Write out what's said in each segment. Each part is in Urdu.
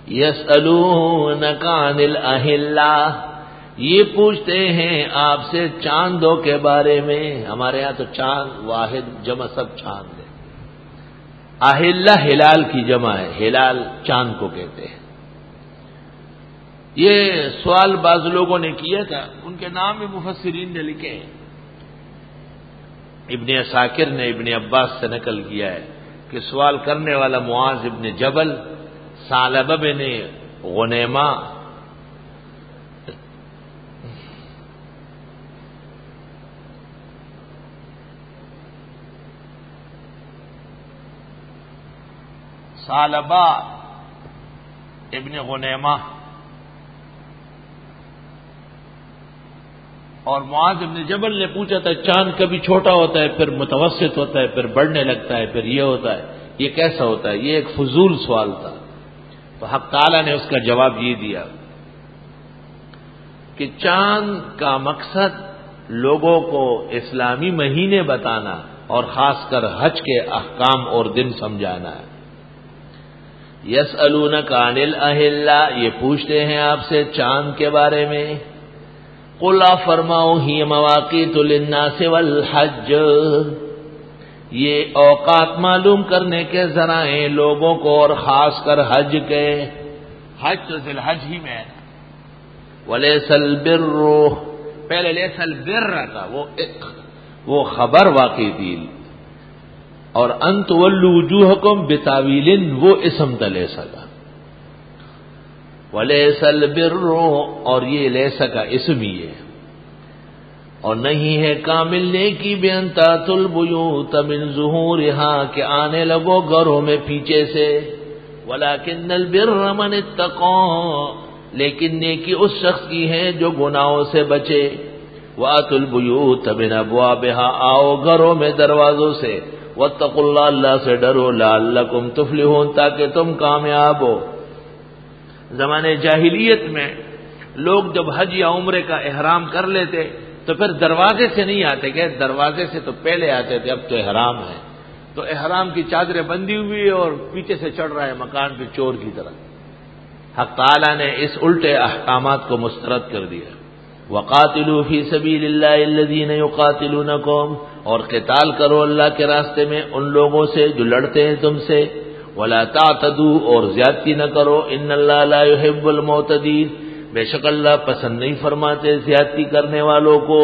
یسألونک عن الاہلہ، یہ پوچھتے ہیں آپ سے چاندوں کے بارے میں. ہمارے یہاں تو چاند واحد جمع سب چاند ہے. اہلہ ہلال کی جمع ہے، ہلال چاند کو کہتے ہیں. یہ سوال بعض لوگوں نے کیا تھا، ان کے نام بھی مفسرین نے لکھے ہیں. ابن عساکر نے ابن عباس سے نقل کیا ہے کہ سوال کرنے والا معاذ ابن جبل، ثعلبہ بن غنیمہ، ثعلبہ ابن غنیمہ اور معاذ ابن جبل نے پوچھا تھا چاند کبھی چھوٹا ہوتا ہے، پھر متوسط ہوتا ہے، پھر بڑھنے لگتا ہے، پھر یہ ہوتا ہے، یہ کیسا ہوتا ہے؟ یہ ایک فضول سوال تھا. تو حق تعالیٰ نے اس کا جواب یہ دیا کہ چاند کا مقصد لوگوں کو اسلامی مہینے بتانا اور خاص کر حج کے احکام اور دن سمجھانا ہے. یسألونک عن الاہلہ، یہ پوچھتے ہیں آپ سے چاند کے بارے میں. قل فرماؤ ہی مواقیت للناس والحج، یہ اوقات معلوم کرنے کے ذرائع لوگوں کو اور خاص کر حج کے. حج تو ذی الحج ہی میں ہے. ولیس البر، پہلے لیس البر تھا، وہ خبر واقعی تھی. اور ان تولوا وجوہکم بتاویل، وہ اسم تھا لیسا کا. ولیس البر، اور یہ لیسا کا اسم ہی ہے. اور نہیں ہے کامل نیکی بان تأتوا البیوت من ظہورہا، کہ آنے لگو گھروں میں پیچھے سے. ولکن البر من اتقى، لیکن نیکی اس شخص کی ہے جو گناہوں سے بچے. واتوا البیوت من ابوابہا، آؤ گھروں میں دروازوں سے. واتقوا اللہ، اللہ سے ڈرو. لعلکم تفلحون، تاکہ تم کامیاب ہو. زمانے جاہلیت میں لوگ جب حج یا عمرے کا احرام کر لیتے تو پھر دروازے سے نہیں آتے، کہ دروازے سے تو پہلے آتے تھے، اب تو احرام ہے، تو احرام کی چادریں بندھی ہوئی اور پیچھے سے چڑھ رہا ہے مکان پہ چور کی طرح. حق تعالیٰ نے اس الٹے احکامات کو مسترد کر دیا. وقاتلوا فی سبیل اللہ الذین یقاتلونکم، اور قتال کرو اللہ کے راستے میں ان لوگوں سے جو لڑتے ہیں تم سے. ولا تعتدوا، اور زیادتی نہ کرو. ان اللہ لا يحب المعتدین، بے شک اللہ پسند نہیں فرماتے زیادتی کرنے والوں کو.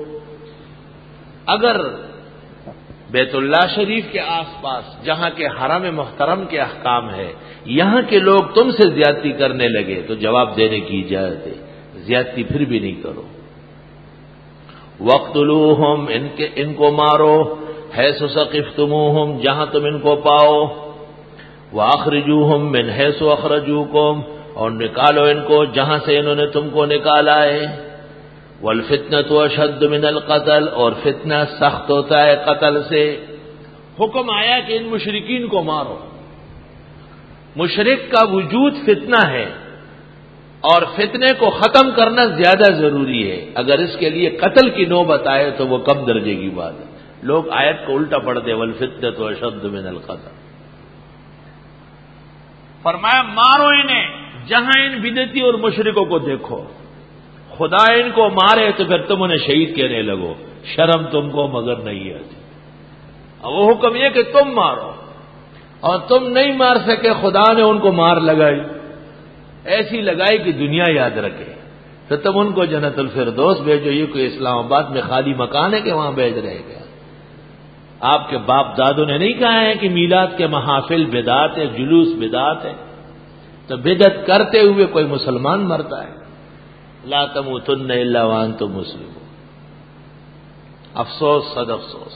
اگر بیت اللہ شریف کے آس پاس جہاں کے حرم محترم کے احکام ہے، یہاں کے لوگ تم سے زیادتی کرنے لگے تو جواب دینے کی اجازت ہے، زیادتی پھر بھی نہیں کرو. وَاقْتُلُوهُمْ، ان کو مارو. حَيْثُ ثَقِفْتُمُوهُمْ، جہاں تم ان کو پاؤ. وَأَخْرِجُوهُمْ مِنْ حَيْثُ أَخْرَجُوكُمْ، اور نکالو ان کو جہاں سے انہوں نے تم کو نکالا ہے. وَالْفِتْنَةُ أَشَدُّ مِنَ الْقَتْلِ، اور فتنہ سخت ہوتا ہے قتل سے. حکم آیا کہ ان مشرکین کو مارو. مشرک کا وجود فتنہ ہے، اور فتنے کو ختم کرنا زیادہ ضروری ہے. اگر اس کے لیے قتل کی نوبت آئے تو وہ کم درجے کی بات ہے. لوگ آیت کو الٹا پڑھتے، وَالْفِتْنَةُ أَشَدُّ مِنَ الْقَتْلِ. فرمایا مارو انہیں جہاں ان بدعتی اور مشرکوں کو دیکھو. خدا ان کو مارے تو پھر تم انہیں شہید کہنے لگو، شرم تم کو مگر نہیں آتی. وہ حکم یہ کہ تم مارو، اور تم نہیں مار سکے، خدا نے ان کو مار لگائی، ایسی لگائی کہ دنیا یاد رکھے. تو تم ان کو جنت الفردوس بھیجو. یہ کوئی اسلام آباد میں خالی مکان ہے کہ وہاں بھیج رہے گا؟ آپ کے باپ دادوں نے نہیں کہا ہے کہ میلاد کے محافل بدعت ہے، جلوس بدعت ہے؟ تو بدعت کرتے ہوئے کوئی مسلمان مرتا ہے؟ لا تموتن الا وانتم مسلمون. افسوس، صد افسوس.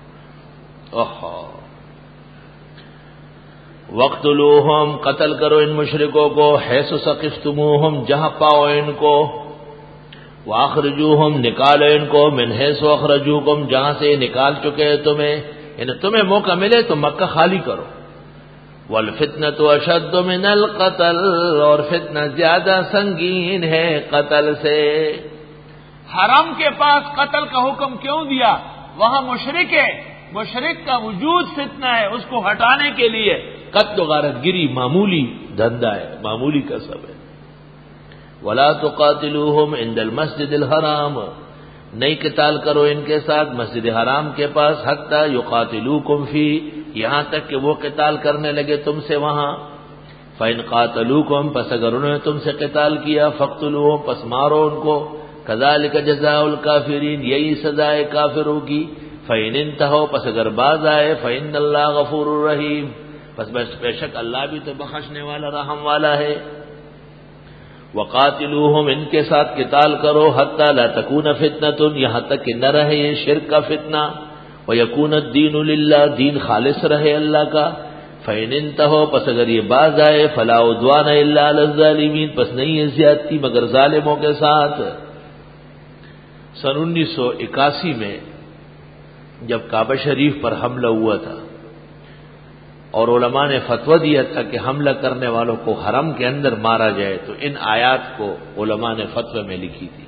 وَاقْتُلُوهُمْ، قتل کرو ان مشرکوں کو. حَيْثُ ثَقِفْتُمُوهُمْ، جہاں پاؤ ان کو. وَأَخْرِجُوهُمْ، نکالو ان کو. مِنْ حَيْثُ أَخْرَجُوكُمْ، جہاں سے نکال چکے ہیں تمہیں. یعنی تمہیں موقع ملے تو مکہ خالی کرو. وَالْفِتْنَةُ أَشَدُّ مِنَ الْقَتْلِ، اور فتنہ زیادہ سنگین ہے قتل سے. حرم کے پاس قتل کا حکم کیوں دیا؟ وہاں مشرک ہے، مشرک کا وجود فتنہ ہے، اس کو ہٹانے کے لیے قتل و غارت گری معمولی دھندا ہے، معمولی کسب ہے۔ ولا تقاتلوہم عند المسجد الحرام، نہیں قتال کرو ان کے ساتھ مسجد حرام کے پاس، حتی یقاتلوکم فی، یہاں تک کہ وہ قتال کرنے لگے تم سے وہاں۔ فإن قاتلوکم، پس اگر انہوں نے تم سے قتال کیا، فاقتلوہم، پس مارو ان کو، کذالک جزاء الکافرین، یہی سزائے کافروں کی۔ فإن انتہوا، پس اگر باز آئے، فإن اللہ غفور رحیم، پس بے شک اللہ بھی تو بخشنے والا رحم والا ہے۔ وقاتلوہم، ان کے ساتھ قتال کرو، حتی لا تکون فتنۃ، یہاں تک کہ نہ رہے یہ شرک کا فتنہ، ویکون الدین للہ، دین خالص رہے اللہ کا۔ فإن انتہوا، پس اگر یہ باز آئے، فلا عدوان الا علی الظالمین، پس نہیں ہے زیادتی مگر ظالموں کے ساتھ۔ سن 1981 میں جب کعبہ شریف پر حملہ ہوا تھا اور علماء نے فتویٰ دیا تھا کہ حملہ کرنے والوں کو حرم کے اندر مارا جائے، تو ان آیات کو علماء نے فتوے میں لکھی تھی،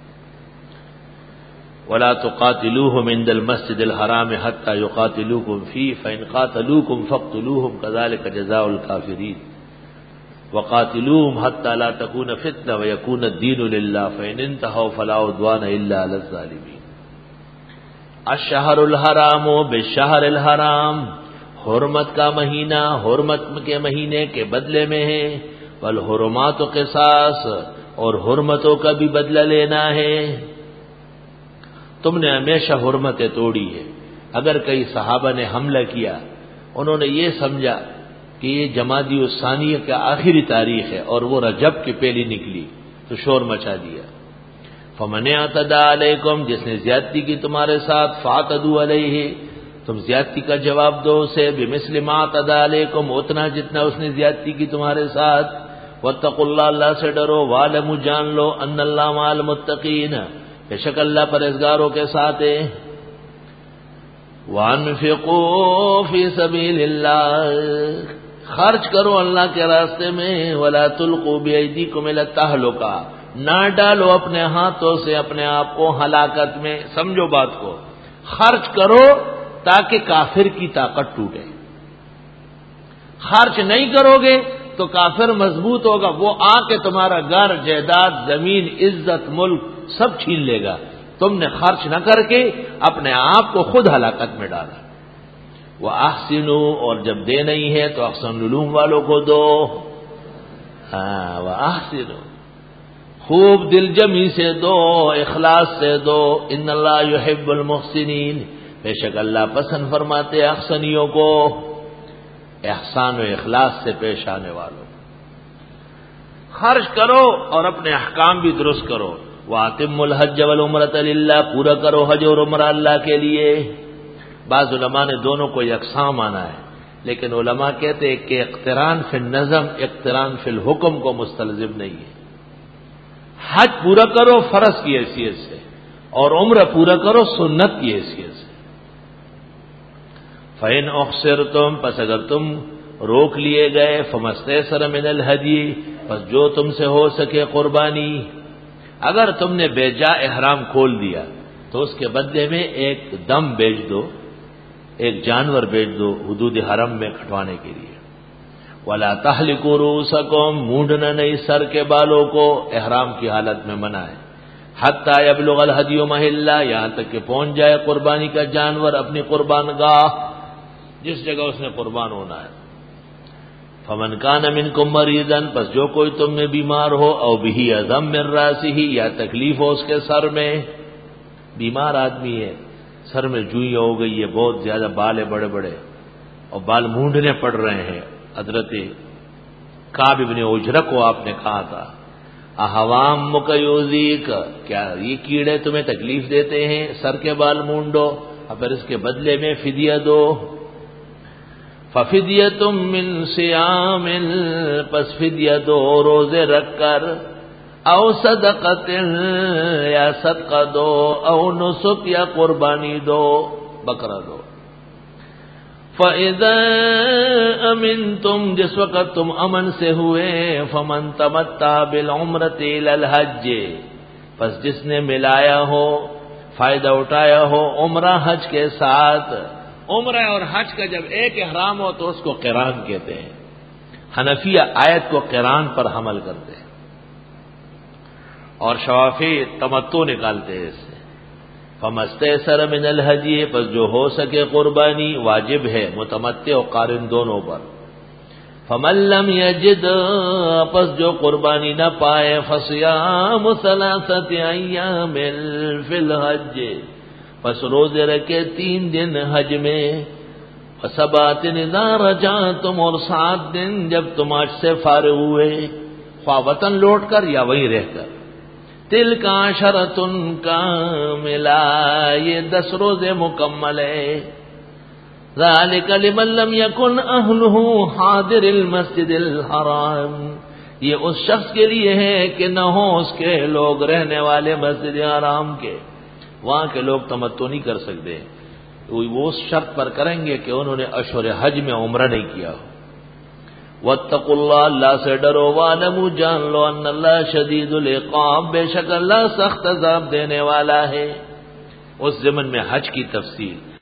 وَلَا تُقَاتِلُوهُمْ عِنْدَ الْمَسْجِدِ الْحَرَامِ حَتَّى يُقَاتِلُوكُمْ فِيهِ فَإِنْ قَاتَلُوكُمْ فَاقْتُلُوهُمْ كَذَلِكَ جَزَاءُ الْكَافِرِينَ وَقَاتِلُوهُمْ حَتَّى لَا تَكُونَ فِتْنَةٌ وَيَكُونَ الدِّينُ لِلَّهِ فَإِنِ انتَهَوْا فَلَا عُدْوَانَ إِلَّا عَلَى الظَّالِمِينَ۔ الشہر الحرام بالشہر الحرام، حرمت کا مہینہ حرمت کے مہینے کے بدلے میں ہے، والحرمات قصاص، اور حرمتوں کا بھی بدلہ لینا ہے۔ تم نے ہمیشہ حرمتیں توڑی ہے۔ اگر کئی صحابہ نے حملہ کیا، انہوں نے یہ سمجھا کہ یہ جمادی الثانیہ کا آخری تاریخ ہے اور وہ رجب کی پہلی نکلی، تو شور مچا دیا۔ فمن اعتدى علیکم، جس نے زیادتی کی تمہارے ساتھ، فاعتدوا علیہ، تم زیادتی کا جواب دو اسے، بمثل ما اعتدى علیکم، اتنا جتنا اس نے زیادتی کی تمہارے ساتھ۔ واتقوا اللہ، اللہ سے ڈرو، واعلموا، جان لو، ان اللہ مع المتقین، بے شک اللہ پرہیزگاروں کے ساتھ ہے۔ وانفقوا فی سبیل اللہ، خرچ کرو اللہ کے راستے میں، ولا تلقوا بایدیکم الی التہلکہ، نہ ڈالو اپنے ہاتھوں سے اپنے آپ کو ہلاکت میں۔ سمجھو بات کو، خرچ کرو تاکہ کافر کی طاقت ٹوٹے۔ خرچ نہیں کرو گے تو کافر مضبوط ہوگا، وہ آ کے تمہارا گھر، جائیداد، زمین، عزت، ملک سب چھین لے گا۔ تم نے خرچ نہ کر کے اپنے آپ کو خود ہلاکت میں ڈالا۔ وَأَحْسِنُوا، اور جب دے نہیں ہے تو احسن العلوم والوں کو دو۔ وَأَحْسِنُوا، خوب دل جمی سے دو، اخلاص سے دو۔ ان اللہ یحب المحسنین، بے شک اللہ پسند فرماتے احسنیوں کو، احسان و اخلاص سے پیش آنے والوں۔ خرچ کرو اور اپنے احکام بھی درست کرو۔ وَأَتِمُّوا الْحَجَّ وَالْعُمْرَةَ لِلَّهِ، پورا کرو حج اور عمرہ اللہ کے لیے۔ بعض علماء نے دونوں کو یکساں مانا ہے، لیکن علماء کہتے ہیں کہ اقتران فی النظم اقتران فی الحکم کو مستلزم نہیں ہے۔ حج پورا کرو فرض کی حیثیت سے، اور عمرہ پورا کرو سنت کی حیثیت سے۔ فَإِنْ أُحْصِرْتُمْ، پس اگر تم روک لیے گئے، فَمَا اسْتَيْسَرَ مِنَ الْهَدْيِ، پس جو تم سے ہو سکے قربانی۔ اگر تم نے بے جا احرام کھول دیا تو اس کے بدلے میں ایک دم بیچ دو، ایک جانور بیچ دو حدود حرم میں کٹوانے کے لیے۔ وَلَا تَحْلِقُوا رُؤُوسَكُمْ، مونڈنا نہیں سر کے بالوں کو، احرام کی حالت میں منع ہے۔ حَتَّى يَبْلُغَ الْهَدْيُ مَحِلَّهُ، یہاں تک کہ پہنچ جائے قربانی کا جانور اپنی قربان گاہ، جس جگہ اس نے قربان ہونا ہے۔ فَمَنْ كَانَ مِنْكُمْ مَرِيضًا، پس جو کوئی تم میں بیمار ہو، او بِهِ أَذًى مِّن رَأْسِهِ، یا تکلیف ہو اس کے سر میں، بیمار آدمی ہے، سر میں جوئیں ہو گئی ہے، بہت زیادہ بال ہے بڑے بڑے، اور بال مونڈنے پڑ رہے ہیں۔ حضرت کعب بن عجرہ کو آپ نے کہا تھا، اَحَوَامُّكَ يُؤْذِيكَ، کیا یہ کیڑے تمہیں تکلیف دیتے ہیں، سر کے بال مونڈو، اور پھر اس کے بدلے میں فدیہ دو۔ فَفِدْيَةٌ مِّن صِيَامٍ، پس فدیہ دو روزے رکھ کر، او صدقۃ، یا صدقہ دو، او نسک، یا قربانی دو، بکرا دو۔ فَإِذَا أَمِنْتُمْ، جس وقت تم امن سے ہوئے، فَمَنْ تَمَتَّعَ بِالْعُمْرَةِ إِلَى الْحَجِّ، پس جس نے ملایا ہو، فائدہ اٹھایا ہو عمرہ حج کے ساتھ۔ عمرہ اور حج کا جب ایک احرام ہو تو اس کو قران کہتے ہیں۔ حنفیہ آیت کو قران پر حمل کرتے ہیں اور شوافی تمتع نکالتے ہیں اس سے. فمستیسر من الہدی، پس جو ہو سکے قربانی واجب ہے متمتع و قارن دونوں پر. فمن لم یجد، پس جو قربانی نہ پائے، فصیام ثلاثۃ ایام فی الحج، پس روزے رکھے 3 دن حج میں. وسبات اذا رجعتم، اور 7 دن جب تم حج سے فارغ ہوئے، خواہ وطن لوٹ کر یا وہیں رہ کر. تلک عشرۃ کاملہ، یہ 10 روزے مکمل ہے. ذالک لمن لم یکن اہلہ حاضر المسجد الحرام، یہ اس شخص کے لیے ہے کہ نہ ہو اس کے لوگ رہنے والے مسجد حرام کے، وہاں کے لوگ تمتع نہیں کر سکتے. وہ اس شرط پر کریں گے کہ انہوں نے اشہر حج میں عمرہ نہیں کیا ہو. واتقوا اللہ، اللہ سے ڈرو. وَاعْلَمُوا، جان لو، ان اللہ شدید العقاب، بے شک اللہ سخت عذاب دینے والا ہے. اس ضمن میں حج کی تفصیل.